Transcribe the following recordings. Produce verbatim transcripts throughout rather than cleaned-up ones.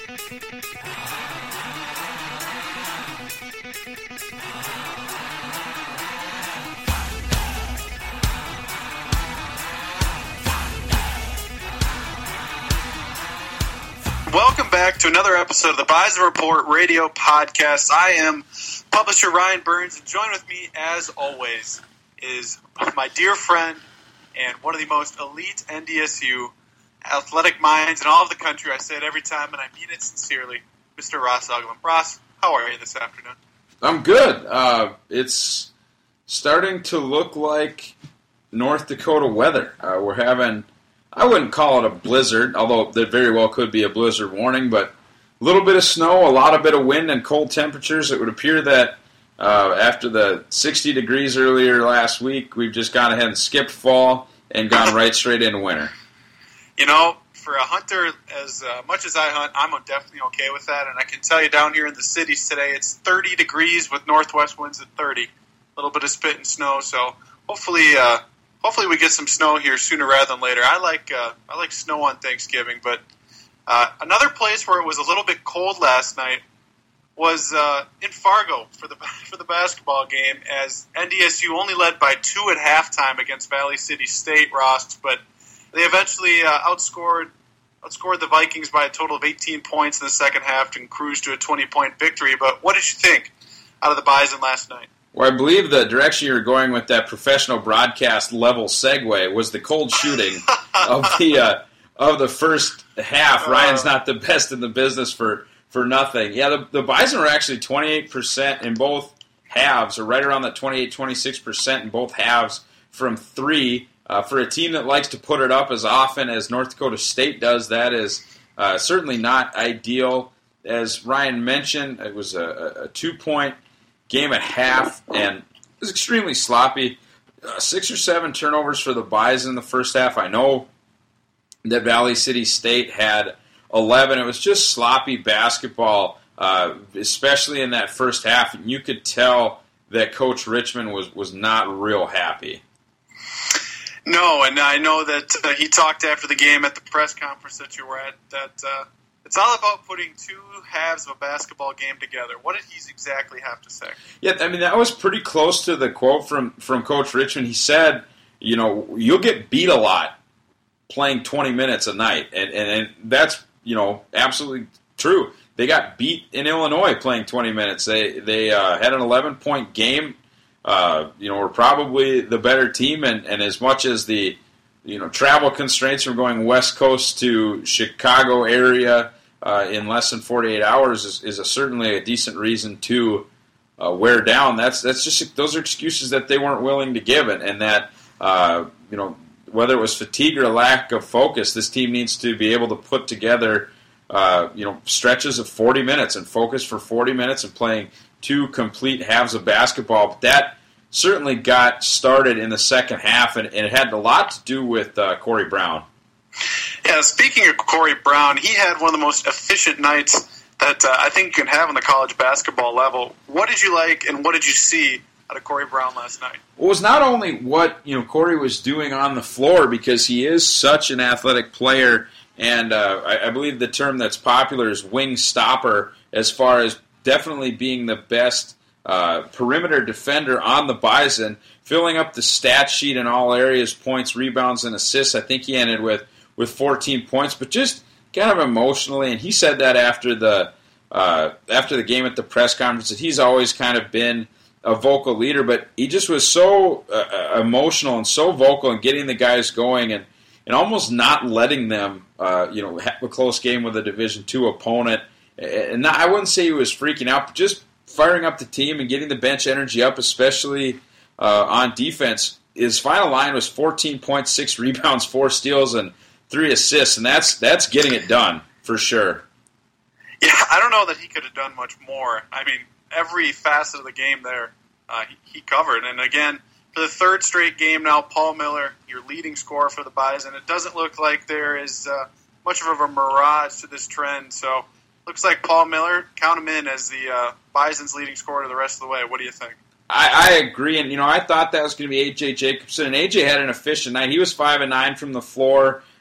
Welcome back to another episode of the Bison Report Radio Podcast. I am publisher Ryan Burns, and joined with me, as always, is my dear friend and one of the most elite N D S U athletic minds in all of the country. I say it every time, and I mean it sincerely, Mister Ross Uglum. Ross, how are you this afternoon? I'm good. Uh, it's starting to look like North Dakota weather. Uh, we're having... I wouldn't call it a blizzard, although there very well could be a blizzard warning, but a little bit of snow, a lot of bit of wind, and cold temperatures. It would appear that uh, after the sixty degrees earlier last week, we've just gone ahead and skipped fall and gone right straight into winter. You know, for a hunter, as uh, much as I hunt, I'm definitely okay with that, and I can tell you down here in the cities today, it's thirty degrees with northwest winds at thirty. A little bit of spit and snow, so hopefully... Uh, Hopefully we get some snow here sooner rather than later. I like uh, I like snow on Thanksgiving, but uh, another place where it was a little bit cold last night was uh, in Fargo for the for the basketball game, as N D S U only led by two at halftime against Valley City State, Ross, but they eventually uh, outscored outscored the Vikings by a total of eighteen points in the second half and cruised to a twenty-point victory. But what did you think out of the Bison last night? Well, I believe the direction you were going with that professional broadcast level segue was the cold shooting of the uh, of the first half. Uh, Ryan's not the best in the business for, for nothing. Yeah, the, the Bison were actually twenty-eight percent in both halves, or right around that twenty-eight, twenty-six percent in both halves from three. Uh, for a team that likes to put it up as often as North Dakota State does, that is uh, certainly not ideal. As Ryan mentioned, it was a, a two-point game at half, and it was extremely sloppy. Uh, six or seven turnovers for the Bison in the first half. I know that Valley City State had eleven. It was just sloppy basketball, uh, especially in that first half. And you could tell that Coach Richmond was, was not real happy. No, and I know that uh, he talked after the game at the press conference that you were at, that uh, it's all about putting two halves of a basketball game together. What did he exactly have to say? Yeah, I mean, that was pretty close to the quote from, from Coach Richmond. He said, you know, you'll get beat a lot playing twenty minutes a night. And, and, and that's, you know, absolutely true. They got beat in Illinois playing twenty minutes. They they uh, had an eleven-point game. Uh, you know, were probably the better team. And, and as much as the, you know, travel constraints from going West Coast to Chicago area Uh, in less than forty-eight hours is, is a, certainly a decent reason to uh, wear down. That's that's just those are excuses that they weren't willing to give, and, and that uh, you know, whether it was fatigue or lack of focus, this team needs to be able to put together uh, you know, stretches of forty minutes and focus for forty minutes and playing two complete halves of basketball. But that certainly got started in the second half, and, and it had a lot to do with uh, Corey Brown. Yeah, speaking of Corey Brown, he had one of the most efficient nights that uh, I think you can have on the college basketball level. What did you like and what did you see out of Corey Brown last night? Well, it was not only what, you know, Corey was doing on the floor, because he is such an athletic player, and uh, I, I believe the term that's popular is wing stopper, as far as definitely being the best uh, perimeter defender on the Bison, filling up the stat sheet in all areas, points, rebounds, and assists. I think he ended with with fourteen points, but just kind of emotionally, and he said that after the uh, after the game at the press conference, that he's always kind of been a vocal leader, but he just was so uh, emotional and so vocal and getting the guys going, and, and almost not letting them, uh, you know, have a close game with a Division two opponent. And not, I wouldn't say he was freaking out, but just firing up the team and getting the bench energy up, especially uh, on defense. His final line was fourteen points, six rebounds, four steals, and three assists, and that's that's getting it done for sure. Yeah, I don't know that he could have done much more. I mean, every facet of the game there, uh, he, he covered. And again, for the third straight game now, Paul Miller, your leading scorer for the Bison. It doesn't look like there is uh, much of a mirage to this trend. So, looks like Paul Miller, count him in as the uh, Bison's leading scorer the rest of the way. What do you think? I, I agree, and you know, I thought that was going to be A J Jacobson, and A J had an efficient night. He was five and nine from the floor.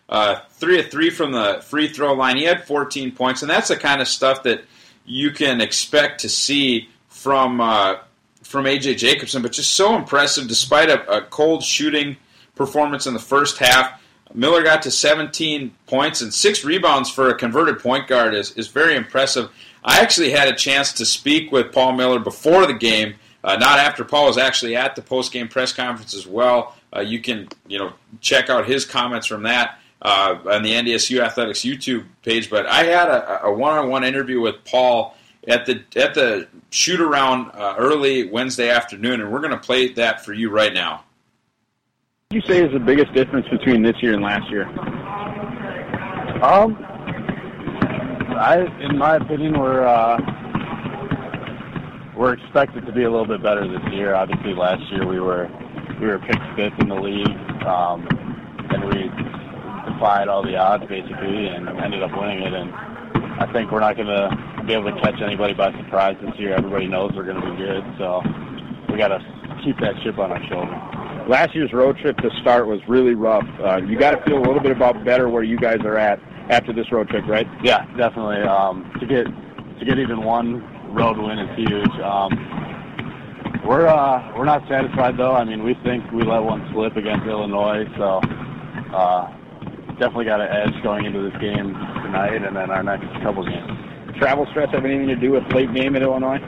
uh, three of three from the free throw line. He had fourteen points, and that's the kind of stuff that you can expect to see from uh, from A J Jacobson, but just so impressive despite a, a cold shooting performance in the first half. Miller got to seventeen points and six rebounds for a converted point guard is, is very impressive. I actually had a chance to speak with Paul Miller before the game, uh, not after. Paul was actually at the post-game press conference as well. Uh, you can you know check out his comments from that uh, on the N D S U Athletics YouTube page. But I had a, a one-on-one interview with Paul at the at the shoot-around uh, early Wednesday afternoon, and we're going to play that for you right now. What would you say is the biggest difference between this year and last year? Um, I, in my opinion, we're uh, we're expected to be a little bit better this year. Obviously, last year we were we were picked fifth in the league, um, and we defied all the odds basically, and ended up winning it. And I think we're not going to be able to catch anybody by surprise this year. Everybody knows we're going to be good, so we got to keep that chip on our shoulder. Last year's road trip to start was really rough. Uh, you got to feel a little bit about better where you guys are at after this road trip, right? Yeah, definitely. Um, to get to get even one road win is huge. Um, we're uh, we're not satisfied though. I mean, we think we let one slip against Illinois, so uh, definitely got an edge going into this game tonight and then our next couple games. Travel stress have anything to do with late game at Illinois?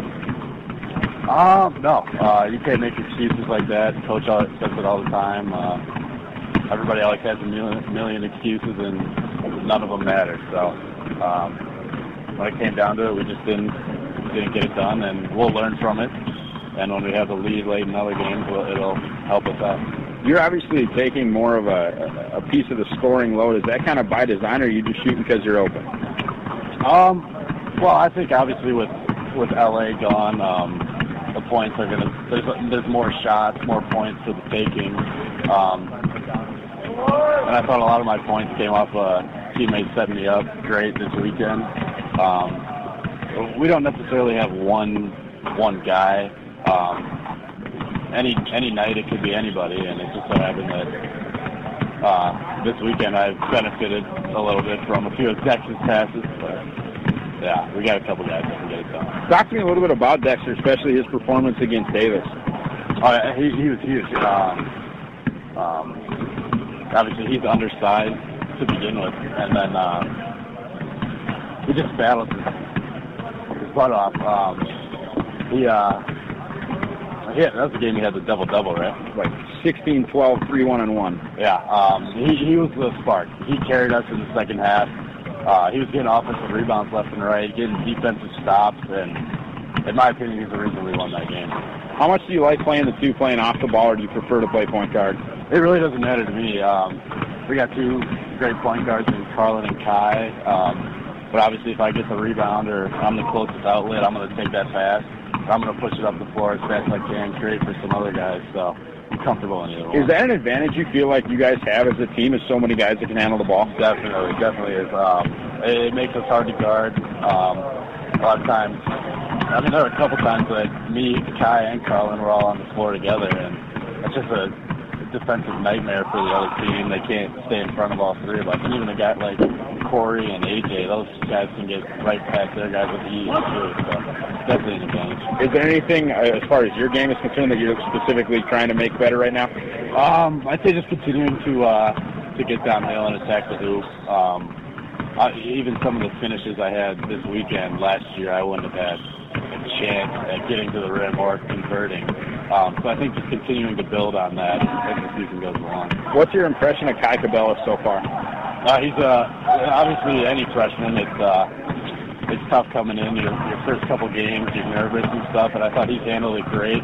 Um, no, uh, you can't make excuses like that. Coach always says it all the time. Uh, everybody always has a million, million excuses, and none of them matter. So um, when it came down to it, we just didn't didn't get it done, and we'll learn from it. And when we have the lead late in other games, it'll help us out. You're obviously taking more of a, a piece of the scoring load. Is that kind of by design, or are you just shooting because you're open? Um, well, I think obviously with with L A gone. Um, The points are gonna. There's there's more shots, more points for the taking, um, and I thought a lot of my points came off uh, teammates setting me up great this weekend. Um, we don't necessarily have one one guy. Um, any any night it could be anybody, and it just so happened that uh, this weekend I've benefited a little bit from a few of Dexter's passes, but. Yeah, we got a couple guys that can get it done. Talk to me a little bit about Dexter, especially his performance against Davis. Oh, yeah, he, he was huge. Um, um, obviously, he's undersized to begin with, and then uh, he just battled his, his butt off. Um, he, uh, yeah, that was the game he had the double-double, right? Like sixteen, twelve, three, one, and one. Yeah, um, he, he was the spark. He carried us in the second half. Uh, he was getting offensive rebounds left and right, getting defensive stops, and in my opinion, he's the reason we won that game. How much do you like playing the two playing off the ball, or do you prefer to play point guard? It really doesn't matter to me. Um, we got two great point guards in Carlin and Kai, um, but obviously if I get the rebound or I'm the closest outlet, I'm going to take that pass. I'm going to push it up the floor as fast as I can, create for some other guys, so I'm comfortable in either one. Is that an advantage you feel like you guys have as a team, is so many guys that can handle the ball? Definitely, definitely is. Um, it, it makes us hard to guard. Um, a lot of times, I mean, there were a couple times that me, Kai, and Carlin were all on the floor together, and it's just a defensive nightmare for the other team. They can't stay in front of all three of us. And even a guy like Corey and A J, those guys can get right past their guys with ease, too. So definitely an advantage. Is there anything, uh, as far as your game is concerned, that you're specifically trying to make better right now? Um, I'd say just continuing to uh, to get downhill and attack the hoop. Um, I, even some of the finishes I had this weekend last year, I wouldn't have had a chance at getting to the rim or converting. Um, so I think just continuing to build on that as the season goes along. What's your impression of Kai Cabela so far? Uh, he's uh, obviously any freshman. It's uh, it's tough coming in your, your first couple games. You're nervous and stuff, and I thought he's handled it great,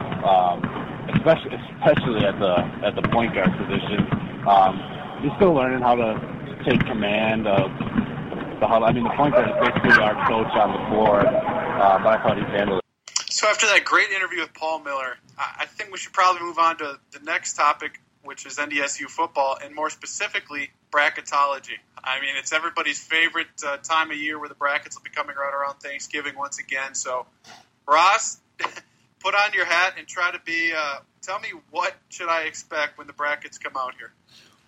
um, especially especially at the at the point guard position. Um, he's still learning how to take command of the huddle. I mean, the point guard is basically our coach on the floor, uh, but I thought he's handled it. So after that great interview with Paul Miller, I think we should probably move on to the next topic, which is N D S U football, and more specifically, bracketology. I mean, it's everybody's favorite uh, time of year where the brackets will be coming right around Thanksgiving once again. So, Ross, put on your hat and try to be, uh, tell me what should I expect when the brackets come out here?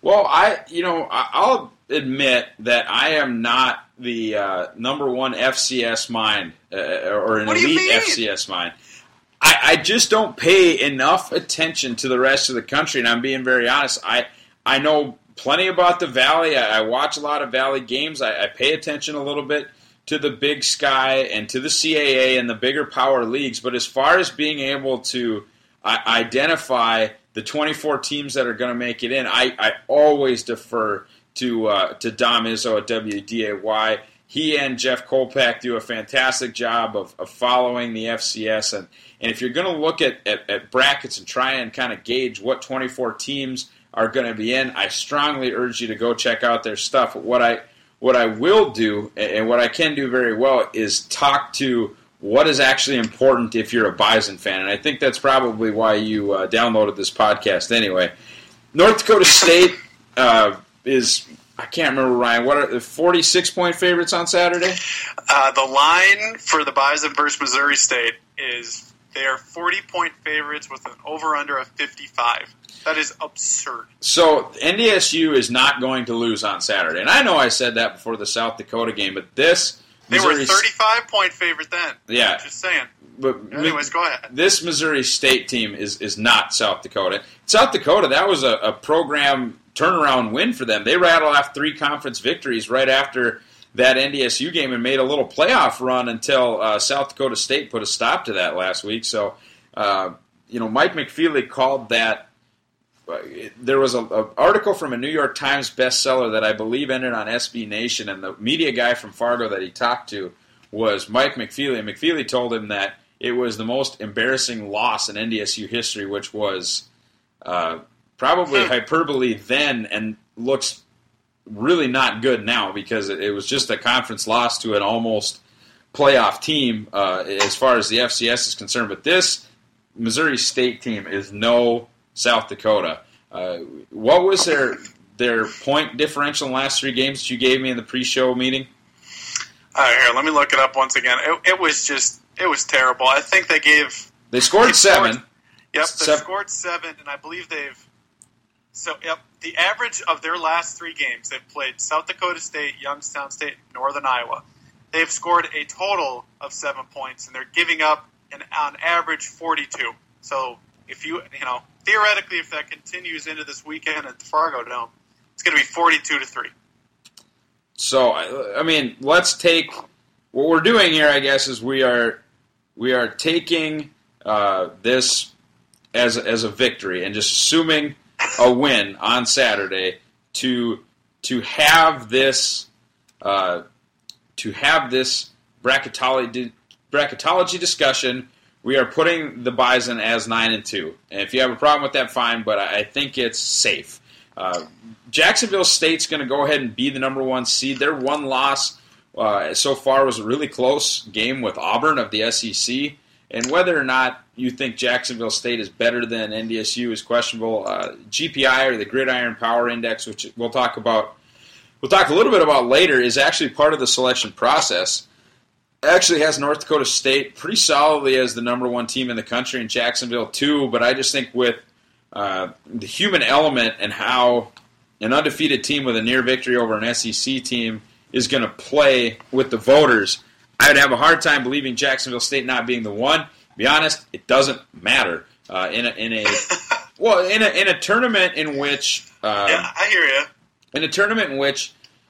Well, I, you know, I'll admit that I am not the uh, number one F C S mind uh, or an elite F C S mind. I, I just don't pay enough attention to the rest of the country, and I'm being very honest. I I know plenty about the Valley. I, I watch a lot of Valley games. I, I pay attention a little bit to the Big Sky and to the C A A and the bigger power leagues. But as far as being able to uh, identify the twenty-four teams that are going to make it in, I, I always defer to uh, to Dom Izzo at W D A Y. He and Jeff Kolpak do a fantastic job of, of following the F C S. And, and if you're going to look at, at, at brackets and try and kind of gauge what twenty-four teams are going to be in, I strongly urge you to go check out their stuff. What I what I will do, and what I can do very well, is talk to what is actually important if you're a Bison fan. And I think that's probably why you uh, downloaded this podcast anyway. North Dakota State uh, is... I can't remember, Ryan. What are the forty-six point favorites on Saturday? Uh, the line for the Bison versus Missouri State is they are forty point favorites with an over-under of fifty-five. That is absurd. So N D S U is not going to lose on Saturday. And I know I said that before the South Dakota game, but this... They Missouri were thirty-five point favorite then. Yeah. Just saying. But anyways, go ahead. This Missouri State team is, is not South Dakota. South Dakota, that was a, a program turnaround win for them. They rattled off three conference victories right after that N D S U game and made a little playoff run until uh, South Dakota State put a stop to that last week. So, uh, you know, Mike McFeely called that. Uh, there was an article from a New York Times bestseller that I believe ended on S B Nation, and the media guy from Fargo that he talked to was Mike McFeely. And McFeely told him that it was the most embarrassing loss in N D S U history, which was uh, probably hyperbole then and looks really not good now because it was just a conference loss to an almost playoff team uh, as far as the F C S is concerned. But this Missouri State team is no South Dakota. Uh, what was their their point differential in the last three games that you gave me in the pre-show meeting? Uh, here, let me look it up once again. It, it was just, it was terrible. I think they gave... They scored they seven. Scored, yep, they seven. scored seven, and I believe they've... So, yep, the average of their last three games, they've played South Dakota State, Youngstown State, Northern Iowa. They've scored a total of seven points, and they're giving up, an, on average, forty-two. So, if you, you know, theoretically, if that continues into this weekend at the Fargo Dome, it's going to be forty-two to three. So, I mean, let's take what we're doing here. I guess is we are we are taking uh, this as a, as a victory and just assuming a win on Saturday to to have this uh, to have this bracketology bracketology discussion. We are putting the Bison as nine and two, and if you have a problem with that, fine. But I think it's safe. Uh, Jacksonville State's going to go ahead and be the number one seed. Their one loss uh, so far was a really close game with Auburn of the S E C. And whether or not you think Jacksonville State is better than N D S U is questionable. Uh, G P I, or the Gridiron Power Index, which we'll talk about, we'll talk a little bit about later, is actually part of the selection process. It actually has North Dakota State pretty solidly as the number one team in the country, and Jacksonville too. But I just think with Uh, the human element and how an undefeated team with a near victory over an S E C team is going to play with the voters, I would have a hard time believing Jacksonville State not being the one. To be honest, it doesn't matter uh, in a in a well in a in a tournament in which uh, yeah, I hear you. In a tournament in which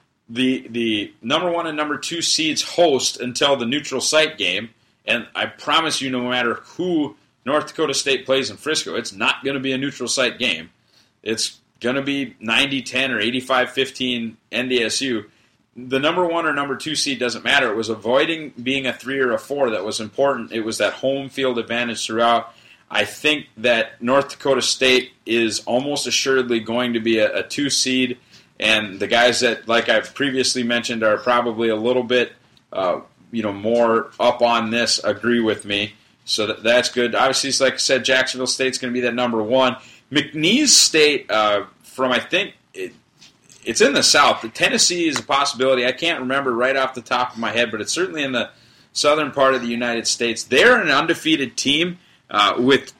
the the number one and number two seeds host until the neutral site game, and I promise you, no matter who North Dakota State plays in Frisco, it's not going to be a neutral site game. It's going to be ninety ten or eighty-five fifteen N D S U. The number one or number two seed doesn't matter. It was avoiding being a three or a four that was important. It was that home field advantage throughout. I think that North Dakota State is almost assuredly going to be a, a two seed, and the guys that, like I've previously mentioned, are probably a little bit uh, you know, more up on this agree with me. So that, that's good. Obviously, like I said, Jacksonville State's going to be that number one. McNeese State, uh, from I think it, it's in the South. Tennessee is a possibility. I can't remember right off the top of my head, but it's certainly in the southern part of the United States. They're an undefeated team uh, with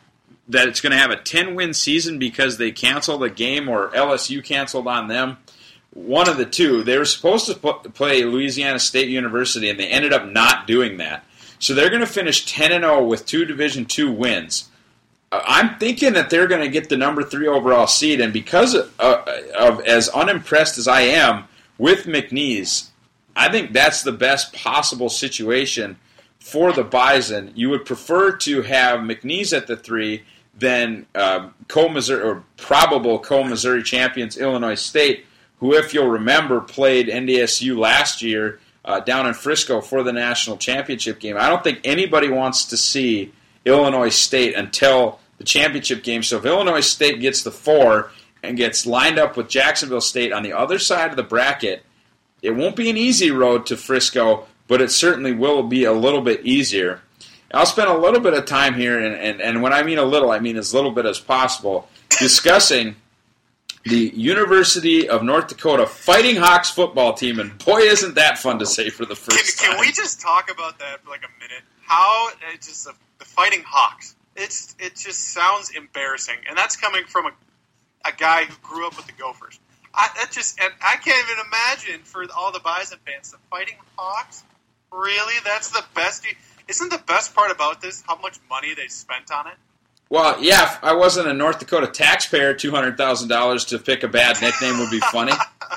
that it's going to have a ten-win season because they canceled a game or L S U canceled on them. One of the two. They were supposed to play Louisiana State University, and they ended up not doing that. So they're going to finish ten and oh with two Division two wins. I'm thinking that they're going to get the number three overall seed, and because of, uh, of as unimpressed as I am with McNeese, I think that's the best possible situation for the Bison. You would prefer to have McNeese at the three than uh, co-Missouri or probable co-Missouri champions Illinois State, who, if you'll remember, played N D S U last year uh, down in Frisco for the national championship game. I don't think anybody wants to see Illinois State until the championship game. So if Illinois State gets the four and gets lined up with Jacksonville State on the other side of the bracket, it won't be an easy road to Frisco, but it certainly will be a little bit easier. I'll spend a little bit of time here, and, and, and when I mean a little, I mean as little bit as possible, discussing the University of North Dakota Fighting Hawks football team, and boy, isn't that fun to say for the first can, time. Can we just talk about that for like a minute? How it's just uh, the Fighting Hawks. It's it just sounds embarrassing, and that's coming from a a guy who grew up with the Gophers. I that just and I can't even imagine for all the Bison fans, the Fighting Hawks. Really, that's the best. Isn't the best part about this how much money they spent on it? Well, yeah, if I wasn't a North Dakota taxpayer, two hundred thousand dollars to pick a bad nickname would be funny.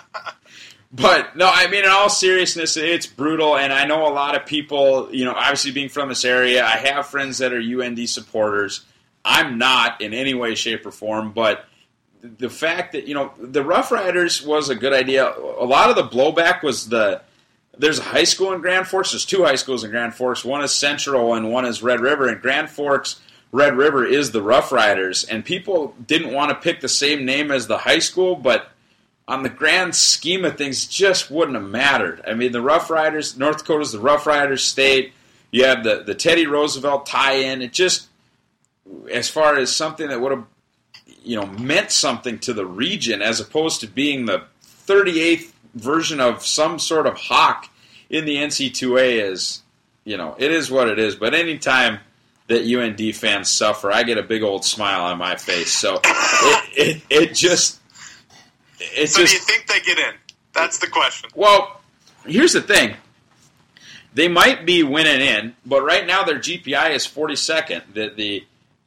But, no, I mean, in all seriousness, it's brutal, and I know a lot of people, you know, obviously being from this area, I have friends that are U N D supporters. I'm not in any way, shape, or form, but the fact that, you know, the Rough Riders was a good idea. A lot of the blowback was the, there's a high school in Grand Forks, there's two high schools in Grand Forks, one is Central and one is Red River, and Grand Forks, Red River is the Rough Riders, and people didn't want to pick the same name as the high school, but on the grand scheme of things, it just wouldn't have mattered. I mean, the Rough Riders, North Dakota's the Rough Riders state. You have the, the Teddy Roosevelt tie-in. It just, as far as something that would have, you know, meant something to the region, as opposed to being the thirty-eighth version of some sort of hawk in the N C double A, is, you know, it is what it is. But anytime that U N D fans suffer, I get a big old smile on my face. So it it, it just... It's so just, do you think they get in? That's the question. Well, here's the thing. They might be winning in, but right now their G P I is forty-second. The the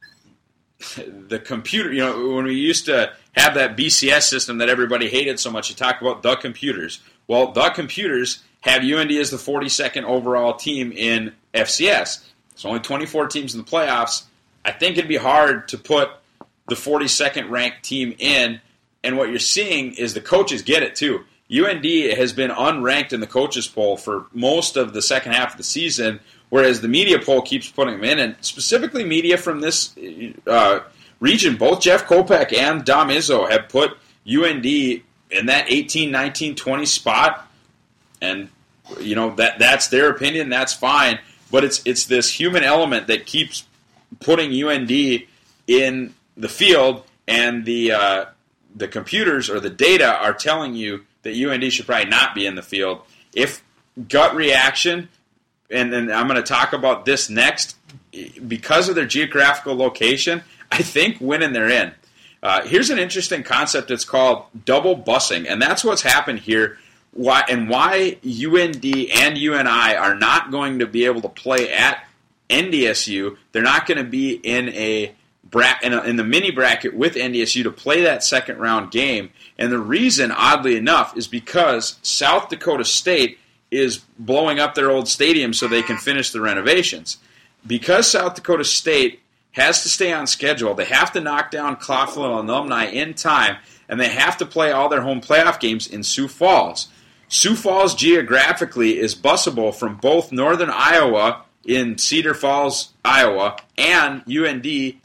the computer, you know, when we used to have that B C S system that everybody hated so much, you talk about the computers. Well, the computers have U N D as the forty-second overall team in F C S. There's only twenty-four teams in the playoffs. I think it'd be hard to put the forty-second ranked team in. And what you're seeing is the coaches get it, too. U N D has been unranked in the coaches poll for most of the second half of the season, whereas the media poll keeps putting them in. And specifically media from this uh, region, both Jeff Kopech and Dom Izzo have put U N D in that eighteen, nineteen, twenty spot. And, you know, that that's their opinion. That's fine. But it's it's this human element that keeps putting U N D in the field, and the uh, the computers or the data are telling you that U N D should probably not be in the field. If gut reaction, and then I'm going to talk about this next, because of their geographical location, I think winning they're in. Uh, here's an interesting concept. It's called double busing, and that's what's happened here. Why and why U N D and U N I are not going to be able to play at N D S U. They're not going to be in a In, a, in the mini bracket with N D S U to play that second round game. And the reason, oddly enough, is because South Dakota State is blowing up their old stadium so they can finish the renovations. Because South Dakota State has to stay on schedule, they have to knock down Claflin alumni in time, and they have to play all their home playoff games in Sioux Falls. Sioux Falls geographically is busable from both northern Iowa in Cedar Falls, Iowa, and U N D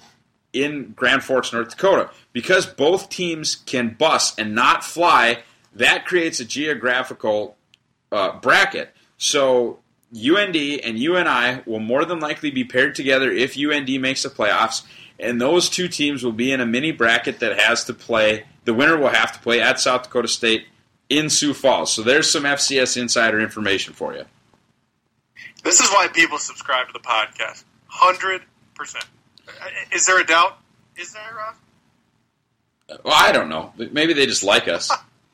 in Grand Forks, North Dakota. Because both teams can bus and not fly, that creates a geographical uh, bracket. So U N D and U N I will more than likely be paired together if U N D makes the playoffs, and those two teams will be in a mini bracket that has to play, the winner will have to play at South Dakota State in Sioux Falls. So there's some F C S insider information for you. This is why people subscribe to the podcast. one hundred percent. Is there a doubt? Is there, Rob? Well, I don't know. Maybe they just like us.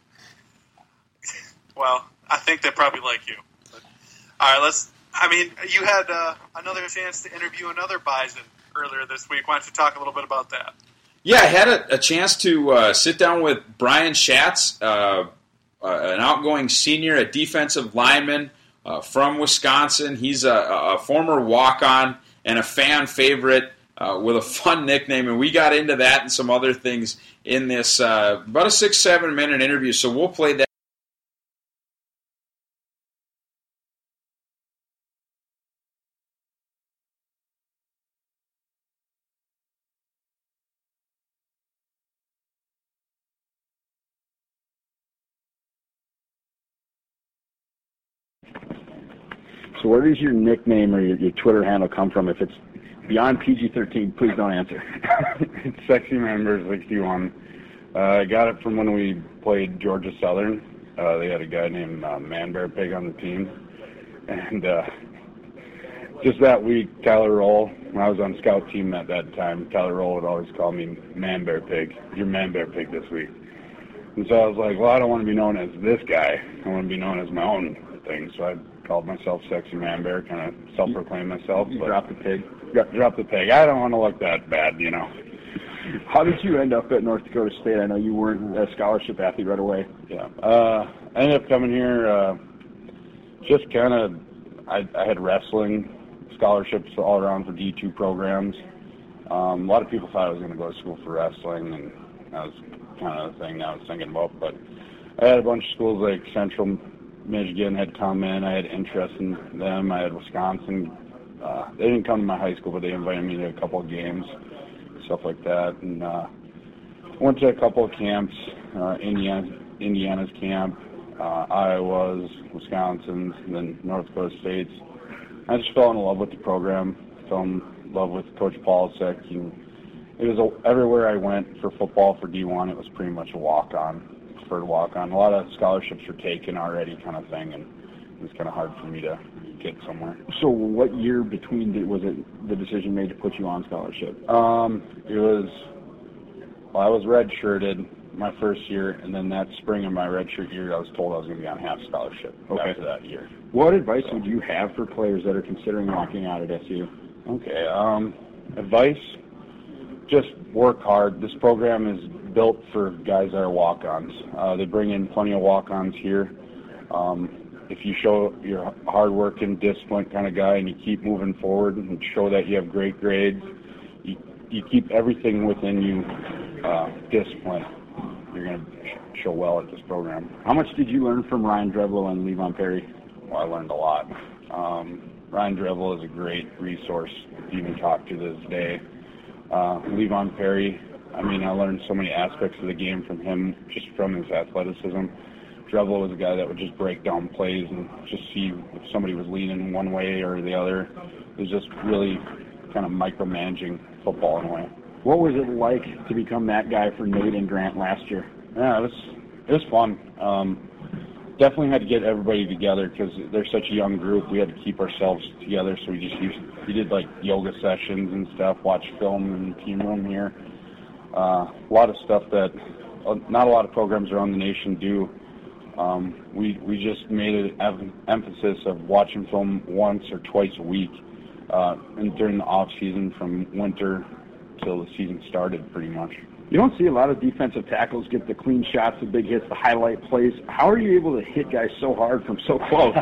Well, I think they probably like you. But, all right, let's. I mean, you had uh, another chance to interview another Bison earlier this week. Why don't you talk a little bit about that? Yeah, I had a, a chance to uh, sit down with Brian Schatz, uh, uh, an outgoing senior, a defensive lineman uh, from Wisconsin. He's a, a former walk-on and a fan favorite uh, with a fun nickname, and we got into that and some other things in this uh, about a six, seven minute interview. So we'll play that. So where does your nickname or your, your Twitter handle come from? If it's beyond P G thirteen, please don't answer. It's Sexy Member sixty-one. Uh, I got it from when we played Georgia Southern. Uh, they had a guy named uh, Man Bear Pig on the team. And uh, just that week, Tyler Roll, when I was on scout team at that time, Tyler Roll would always call me Man Bear Pig. You're Man Bear Pig this week. And so I was like, well, I don't want to be known as this guy. I want to be known as my own thing. So I called myself Sexy Man Bear, kind of self-proclaimed myself. You but dropped the pig. Drop the pig. I don't want to look that bad, you know. How did you end up at North Dakota State? I know you weren't a scholarship athlete right away. Yeah. Uh, I ended up coming here uh, just kind of, I, I had wrestling scholarships all around for D two programs. Um, a lot of people thought I was going to go to school for wrestling, and that was kind of the thing that I was thinking about. But I had a bunch of schools like Central Michigan had come in. I had interest in them. I had Wisconsin. Uh, they didn't come to my high school, but they invited me to a couple of games, stuff like that. And uh, went to a couple of camps, uh, Indiana, Indiana's camp, uh, Iowa's, Wisconsin's, and then North Dakota State's. I just fell in love with the program, fell in love with Coach Polsek. And it was a, everywhere I went for football for D one, it was pretty much a walk-on. Preferred to walk on. A lot of scholarships were taken already, kind of thing, and it was kind of hard for me to get somewhere. So what year between the, was it the decision made to put you on scholarship? Um, it was, well, I was redshirted my first year, and then that spring of my redshirt year, I was told I was going to be on half scholarship okay. after that year. What advice so, would you have for players that are considering walking out at S U? Okay, um, advice, just work hard. This program is built for guys that are walk-ons. Uh, they bring in plenty of walk-ons here. Um, if you show you're a hard-working, disciplined kind of guy and you keep moving forward and show that you have great grades, you, you keep everything within you uh, disciplined, you're going to sh- show well at this program. How much did you learn from Ryan Drevlo and Levon Perry? Well, I learned a lot. Um, Ryan Drevlo is a great resource to even talk to this day. Uh, Levon Perry, I mean, I learned so many aspects of the game from him, just from his athleticism. Drevlo was a guy that would just break down plays and just see if somebody was leaning one way or the other. It was just really kind of micromanaging football in a way. What was it like to become that guy for Nate and Grant last year? Yeah, it was it was fun. Um, definitely had to get everybody together because they're such a young group. We had to keep ourselves together, so we just used we did like yoga sessions and stuff, watch film in the team room here. Uh, a lot of stuff that uh, not a lot of programs around the nation do. Um, we we just made an em- emphasis of watching film once or twice a week, uh, and during the off season from winter till the season started, pretty much. You don't see a lot of defensive tackles get the clean shots, the big hits, the highlight plays. How are you able to hit guys so hard from so close?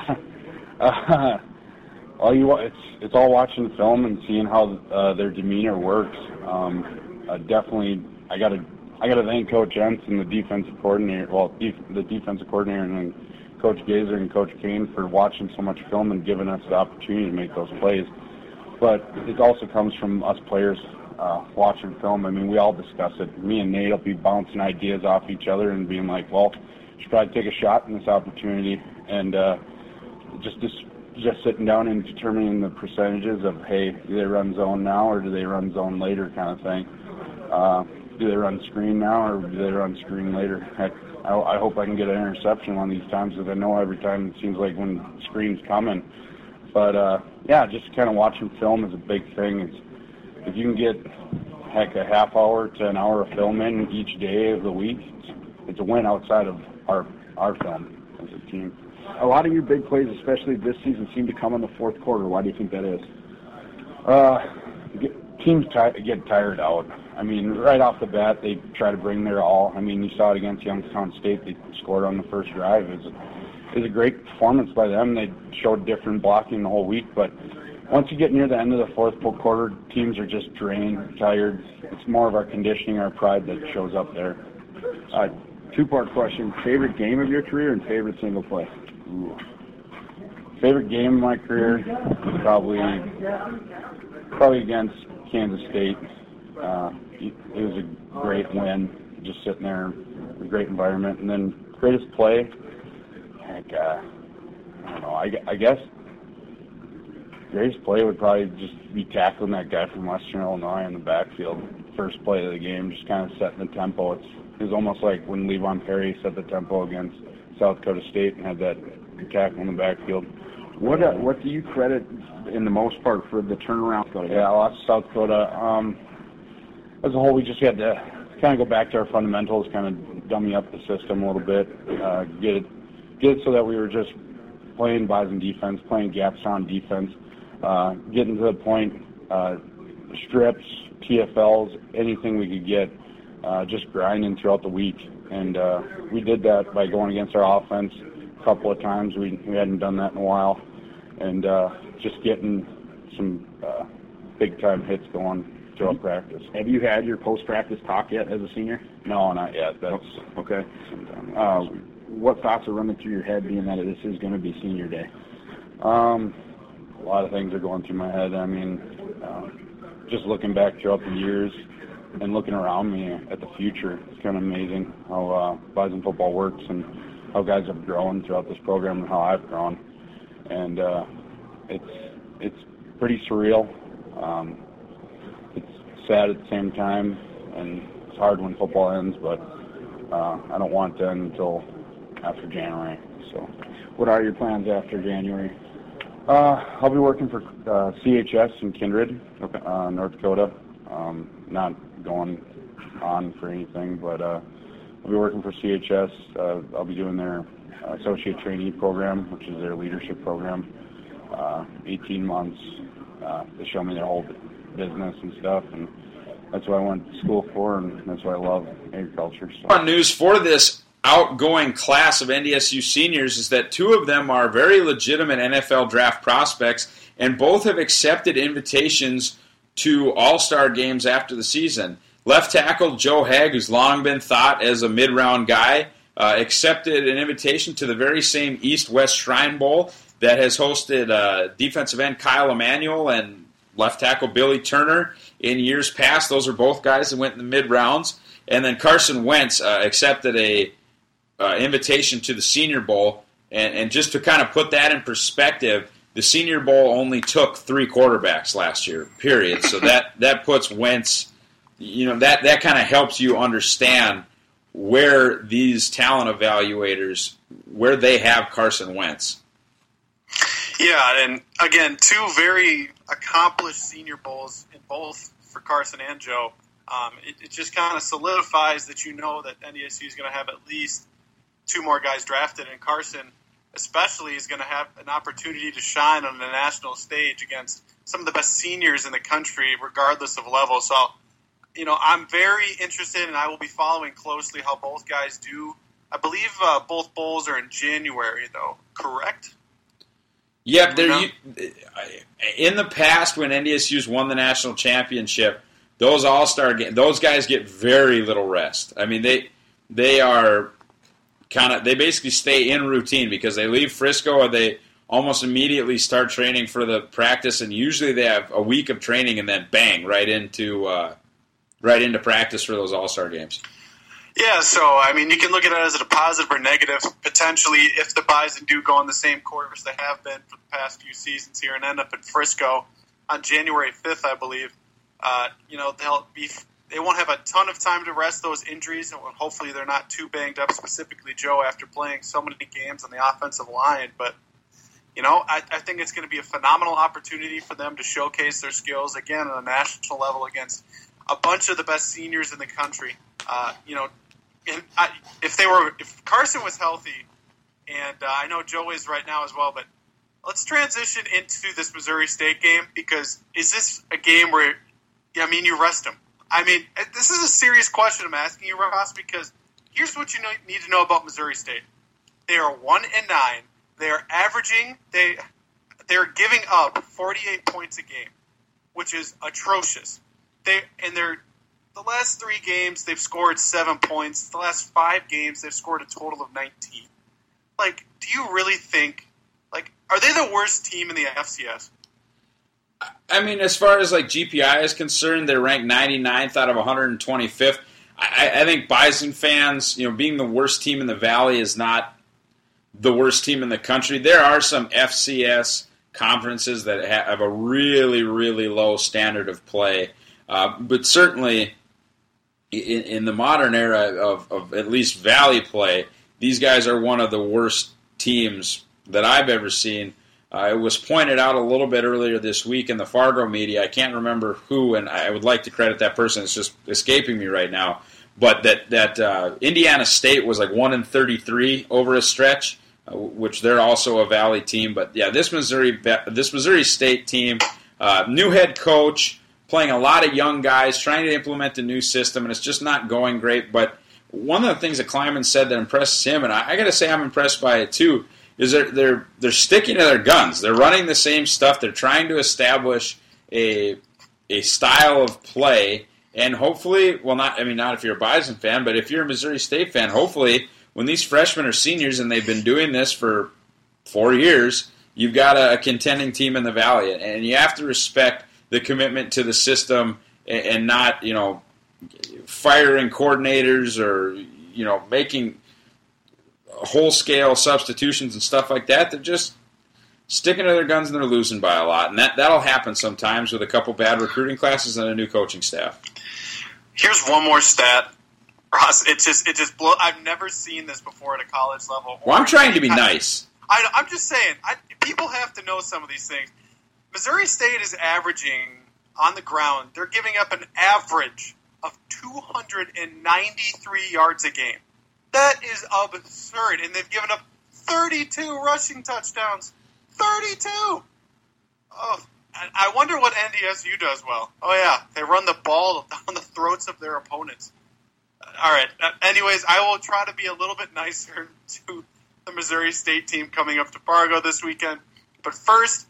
uh, all you it's it's all watching the film and seeing how uh, their demeanor works. Um, uh, definitely, I got to. I got to thank Coach Jensen, the defensive coordinator, well, def- the defensive coordinator, and then Coach Gazer and Coach Kane for watching so much film and giving us the opportunity to make those plays. But it also comes from us players uh, watching film. I mean, we all discuss it. Me and Nate will be bouncing ideas off each other and being like, well, you should probably take a shot in this opportunity. And uh, just, just just sitting down and determining the percentages of, hey, do they run zone now or do they run zone later kind of thing. Uh, Do they run screen now or do they run screen later? Heck, I, I hope I can get an interception one of these times because I know every time it seems like when screen's coming. But, uh, yeah, just kind of watching film is a big thing. It's, if you can get heck, a half hour to an hour of film in each day of the week, it's, it's a win outside of our our film as a team. A lot of your big plays, especially this season, seem to come in the fourth quarter. Why do you think that is? Uh, get, teams t- get tired out. I mean, right off the bat, they try to bring their all. I mean, you saw it against Youngstown State. They scored on the first drive. It was a, it was a great performance by them. They showed different blocking the whole week. But once you get near the end of the fourth quarter, teams are just drained, tired. It's more of our conditioning, our pride that shows up there. Uh, two-part question. Favorite game of your career and favorite single play? Ooh. Favorite game of my career, probably probably against Kansas State. Uh, it was a great win, just sitting there, a great environment. And then greatest play, heck, uh, I don't know, I, I guess greatest play would probably just be tackling that guy from Western Illinois in the backfield. First play of the game, just kind of setting the tempo. It's, it was almost like when Levon Perry set the tempo against South Dakota State and had that tackle in the backfield. What uh, what do you credit, in the most part, for the turnaround? Yeah, I lost to South Dakota. Um, as a whole, we just had to kind of go back to our fundamentals, kind of dummy up the system a little bit, uh, get it get it so that we were just playing Bison defense, playing gaps on defense, uh, getting to the point, uh, strips, T F Ls, anything we could get, uh, just grinding throughout the week. And uh, we did that by going against our offense a couple of times. We, we hadn't done that in a while. And uh, just getting some uh, big-time hits going throughout practice. Have you had your post-practice talk yet as a senior? No, not yet. That's okay. sometime. Uh, what thoughts are running through your head, being that this is going to be senior day? Um, a lot of things are going through my head. I mean, uh, just looking back throughout the years and looking around me at the future, it's kind of amazing how uh, Bison football works and how guys have grown throughout this program and how I've grown. And uh, it's it's pretty surreal. Um, it's sad at the same time, and it's hard when football ends, but uh, I don't want it to end until after January. So, what are your plans after January? Uh, I'll be working for uh, C H S in Kindred, uh, North Dakota. Um, not going on for anything, but uh, I'll be working for C H S. Uh, I'll be doing their associate trainee program, which is their leadership program. Uh, eighteen months. Uh, they show me their whole business and stuff, and that's what I went to school for, and that's why I love agriculture. So. Fun news for this outgoing class of N D S U seniors is that two of them are very legitimate N F L draft prospects, and both have accepted invitations to all-star games after the season. Left tackle Joe Haig, who's long been thought as a mid-round guy, uh, accepted an invitation to the very same East-West Shrine Bowl that has hosted uh, defensive end Kyle Emanuel and left tackle Billy Turner in years past. Those are both guys that went in the mid-rounds. And then Carson Wentz uh, accepted a uh, invitation to the Senior Bowl. And, and just to kind of put that in perspective, the Senior Bowl only took three quarterbacks last year, period. So that, that puts Wentz, you know, that, that kind of helps you understand where these talent evaluators, where they have Carson Wentz. Yeah, and again, two very accomplished Senior Bowls in both for Carson and Joe. Um, it, it just kind of solidifies that you know that N D S U is going to have at least two more guys drafted, and Carson especially is going to have an opportunity to shine on the national stage against some of the best seniors in the country, regardless of level. So, you know, I'm very interested, and I will be following closely how both guys do. I believe uh, both bowls are in January, though, correct? Yep. There, in the past, when N D S U's won the national championship, those all-star games, those guys get very little rest. I mean, they they are kind of, they basically stay in routine because they leave Frisco or they almost immediately start training for the practice, and usually they have a week of training and then bang right into uh, right into practice for those all-star games. Yeah, so, I mean, you can look at it as a positive or negative. Potentially, if the Bison do go on the same course they have been for the past few seasons here and end up in Frisco on January fifth, I believe, uh, you know, they'll be, they won't have a ton of time to rest those injuries, and hopefully they're not too banged up, specifically Joe, after playing so many games on the offensive line. But, you know, I, I think it's going to be a phenomenal opportunity for them to showcase their skills, again, on a national level against a bunch of the best seniors in the country. Uh, you know, and I, if they were, if Carson was healthy, and uh, I know Joe is right now as well, but let's transition into this Missouri State game, because is this a game where, I mean, you rest them? I mean, this is a serious question I'm asking you, Ross, because here's what you know, need to know about Missouri State. They are one and nine. They are averaging, they, they're giving up forty-eight points a game, which is atrocious. They, and they're, the last three games, they've scored seven points. The last five games, they've scored a total of nineteen. Like, do you really think, like, are they the worst team in the F C S? I mean, as far as, like, G P I is concerned, they're ranked ninety-ninth out of one hundred twenty-fifth. I, I think Bison fans, you know, being the worst team in the Valley is not the worst team in the country. There are some F C S conferences that have a really, really low standard of play. Uh, but certainly, in, in the modern era of, of at least Valley play, these guys are one of the worst teams that I've ever seen. Uh, it was pointed out a little bit earlier this week in the Fargo media. I can't remember who, and I would like to credit that person. It's just escaping me right now. But that that uh, Indiana State was like one and thirty-three over a stretch, uh, which they're also a Valley team. But yeah, this Missouri this Missouri State team, uh, new head coach, playing a lot of young guys, trying to implement a new system, and it's just not going great. But one of the things that Kleiman said that impresses him, and I, I got to say I'm impressed by it too, is they're, they're they're sticking to their guns. They're running the same stuff. They're trying to establish a a style of play, and hopefully, well, not I mean not if you're a Bison fan, but if you're a Missouri State fan, hopefully when these freshmen are seniors and they've been doing this for four years, you've got a, a contending team in the Valley, and you have to respect the commitment to the system and, and not you know firing coordinators or you know making whole-scale substitutions and stuff like that. They're just sticking to their guns and they're losing by a lot. And that, that'll happen sometimes with a couple bad recruiting classes and a new coaching staff. Here's one more stat, Ross. It just, it just blow. I've never seen this before at a college level. Well, I'm trying to be nice. I, I'm just saying, I, people have to know some of these things. Missouri State is averaging, on the ground, they're giving up an average of two hundred ninety-three yards a game. That is absurd, and they've given up thirty-two rushing touchdowns. thirty-two! Oh, I wonder what N D S U does well. Oh, yeah, they run the ball down the throats of their opponents. All right, anyways, I will try to be a little bit nicer to the Missouri State team coming up to Fargo this weekend. But first,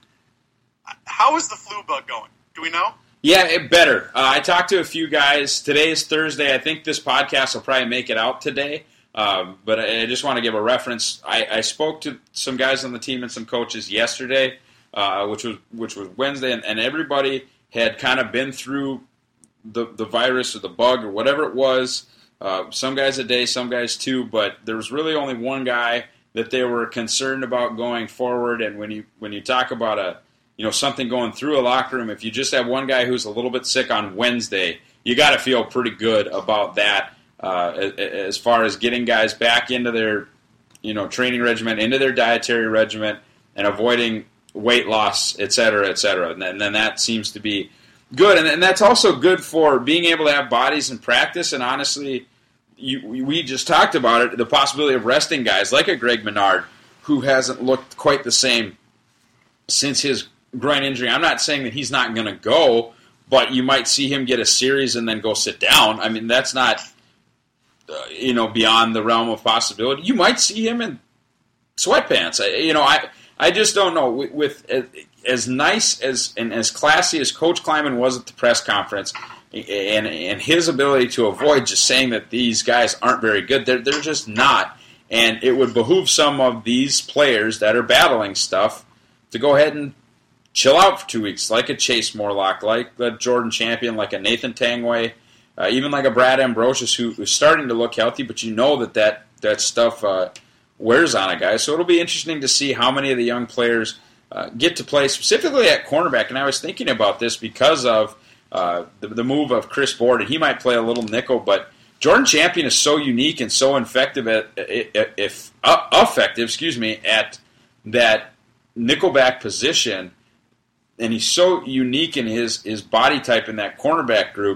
how is the flu bug going? Do we know? Yeah, it better. Uh, I talked to a few guys. Today is Thursday. I think this podcast will probably make it out today. Um, but I just want to give a reference. I, I spoke to some guys on the team and some coaches yesterday, uh, which was which was Wednesday, and, and everybody had kind of been through the the virus or the bug or whatever it was. Uh, some guys a day, some guys two, but there was really only one guy that they were concerned about going forward. And when you when you talk about a you know something going through a locker room, if you just have one guy who's a little bit sick on Wednesday, you got to feel pretty good about that. Uh, as far as getting guys back into their, you know, training regimen, into their dietary regimen, and avoiding weight loss, et cetera, et cetera. And then, and then that seems to be good. And, and that's also good for being able to have bodies in practice. And honestly, you, we just talked about it, the possibility of resting guys like a Greg Menard, who hasn't looked quite the same since his groin injury. I'm not saying that he's not going to go, but you might see him get a series and then go sit down. I mean, that's not... Uh, you know, beyond the realm of possibility. You might see him in sweatpants. I, you know, I I just don't know. With, with as, as nice as and as classy as Coach Kleiman was at the press conference, and and his ability to avoid just saying that these guys aren't very good, they're they're just not. And it would behoove some of these players that are battling stuff to go ahead and chill out for two weeks, like a Chase Morlock, like a Jordan Champion, like a Nathan Tangway. Uh, even like a Brad Ambrosius, who, who's starting to look healthy, but you know that that, that stuff uh, wears on a guy. So it'll be interesting to see how many of the young players uh, get to play, specifically at cornerback. And I was thinking about this because of uh, the, the move of Chris Board, and he might play a little nickel, but Jordan Champion is so unique and so effective at if uh, effective, excuse me, at that nickelback position, and he's so unique in his, his body type in that cornerback group,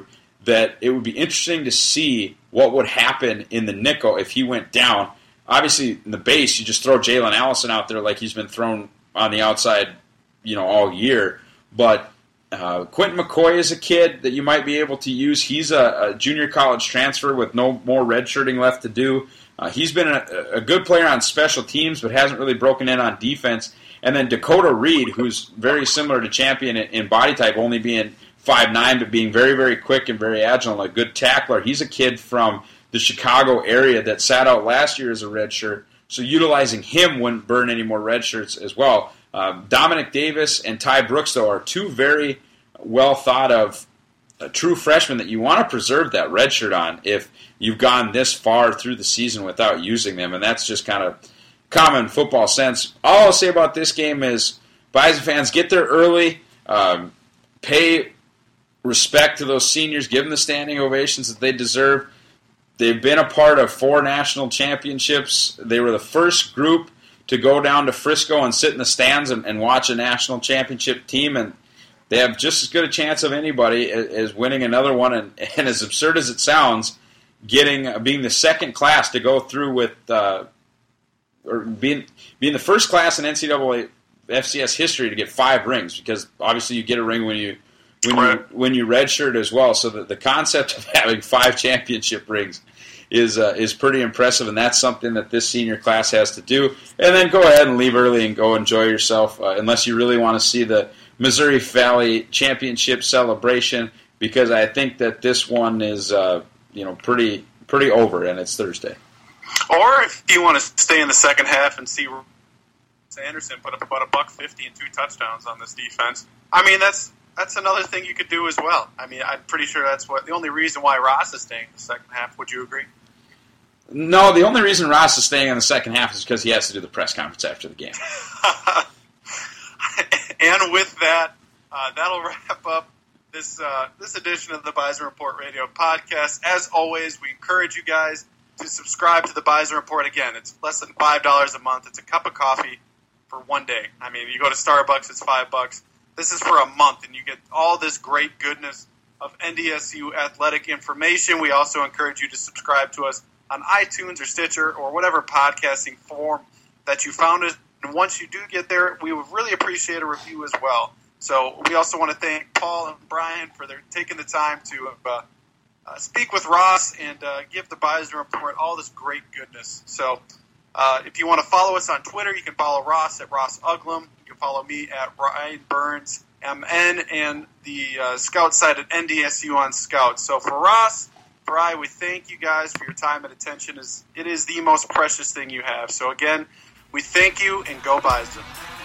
that it would be interesting to see what would happen in the nickel if he went down. Obviously, in the base, you just throw Jalen Allison out there like he's been thrown on the outside, you know, all year. But uh, Quentin McCoy is a kid that you might be able to use. He's a, a junior college transfer with no more redshirting left to do. Uh, he's been a, a good player on special teams, but hasn't really broken in on defense. And then Dakota Reed, who's very similar to Champion in, in body type, only being five nine, but being very, very quick and very agile and a good tackler. He's a kid from the Chicago area that sat out last year as a redshirt, so utilizing him wouldn't burn any more redshirts as well. Uh, Dominic Davis and Ty Brooks, though, are two very well thought of uh, true freshmen that you want to preserve that redshirt on if you've gone this far through the season without using them, and that's just kind of common football sense. All I'll say about this game is Bison fans, get there early, um, pay respect to those seniors, give them the standing ovations that they deserve. They've been a part of four national championships. They were the first group to go down to Frisco and sit in the stands and, and watch a national championship team, and they have just as good a chance of anybody as, as winning another one. And, and as absurd as it sounds, getting uh, being the second class to go through with, uh, or being being the first class in N C double A F C S history to get five rings, because obviously you get a ring when you when you when you redshirt as well. So the, the concept of having five championship rings is uh, is pretty impressive, and that's something that this senior class has to do. And then go ahead and leave early and go enjoy yourself, uh, unless you really want to see the Missouri Valley Championship celebration, because I think that this one is uh, you know pretty pretty over, and it's Thursday. Or if you want to stay in the second half and see Anderson put up about a buck fifty and two touchdowns on this defense, I mean that's. That's another thing you could do as well. I mean, I'm pretty sure that's what the only reason why Ross is staying in the second half. Would you agree? No, the only reason Ross is staying in the second half is because he has to do the press conference after the game. And with that, uh, that'll wrap up this uh, this edition of the Bison Report Radio podcast. As always, we encourage you guys to subscribe to the Bison Report. Again, it's less than five dollars a month. It's a cup of coffee for one day. I mean, you go to Starbucks, it's five bucks. This is for a month, and you get all this great goodness of N D S U athletic information. We also encourage you to subscribe to us on iTunes or Stitcher or whatever podcasting form that you found us. And once you do get there, we would really appreciate a review as well. So we also want to thank Paul and Brian for their taking the time to uh, uh, speak with Ross and uh, give the Bison Report all this great goodness. So uh, if you want to follow us on Twitter, you can follow Ross at Ross Uglum. You can follow me at Ryan Burns M N and the uh, Scout site at N D S U on Scout. So for Ross, for I, we thank you guys for your time and attention. It is the most precious thing you have. So again, we thank you, and go Bison.